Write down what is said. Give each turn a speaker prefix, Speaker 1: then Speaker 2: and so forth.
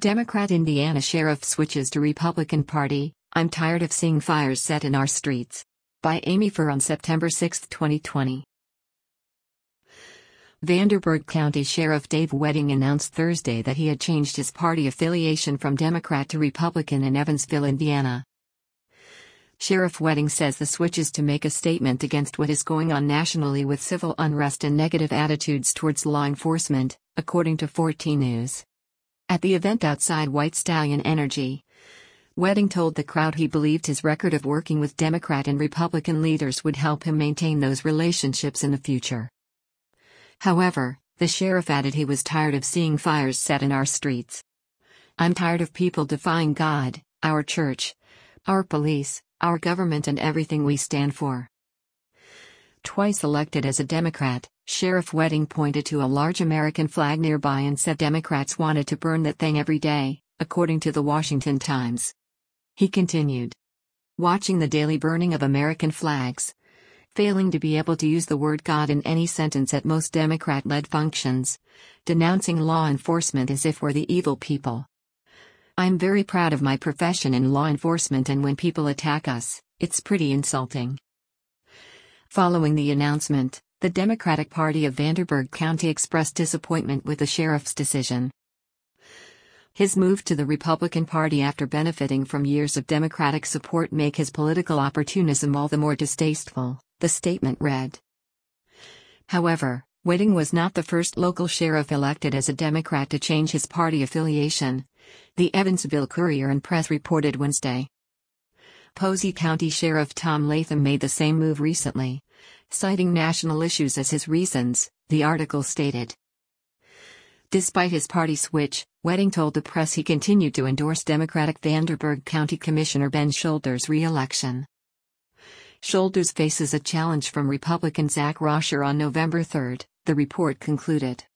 Speaker 1: Democrat Indiana sheriff switches to Republican Party, I'm tired of seeing fires set in our streets. By Amy Furr on September 6, 2020. Vanderburgh County Sheriff Dave Wedding announced Thursday that he had changed his party affiliation from Democrat to Republican in Evansville, Indiana. Sheriff Wedding says the switch is to make a statement against what is going on nationally with civil unrest and negative attitudes towards law enforcement, according to 14 News. At the event outside White Stallion Energy, Wedding told the crowd he believed his record of working with Democrat and Republican leaders would help him maintain those relationships in the future. However, the sheriff added he was tired of seeing fires set in our streets. I'm tired of people defying God, our church, our police, our government and everything we stand for. Twice elected as a Democrat, Sheriff Wedding pointed to a large American flag nearby and said Democrats wanted to burn that thing every day, according to the Washington Times. He continued, watching the daily burning of American flags, failing to be able to use the word God in any sentence at most Democrat-led functions, denouncing law enforcement as if we're the evil people. I'm very proud of my profession in law enforcement, and when people attack us, it's pretty insulting. Following the announcement, the Democratic Party of Vanderburgh County expressed disappointment with the sheriff's decision. His move to the Republican Party after benefiting from years of Democratic support make his political opportunism all the more distasteful, the statement read. However, Wedding was not the first local sheriff elected as a Democrat to change his party affiliation, the Evansville Courier and Press reported Wednesday. Posey County Sheriff Tom Latham made the same move recently, citing national issues as his reasons, the article stated. Despite his party switch, Wedding told the press he continued to endorse Democratic Vanderburgh County Commissioner Ben Shoulders' re-election. Shoulders faces a challenge from Republican Zach Roscher on November 3, the report concluded.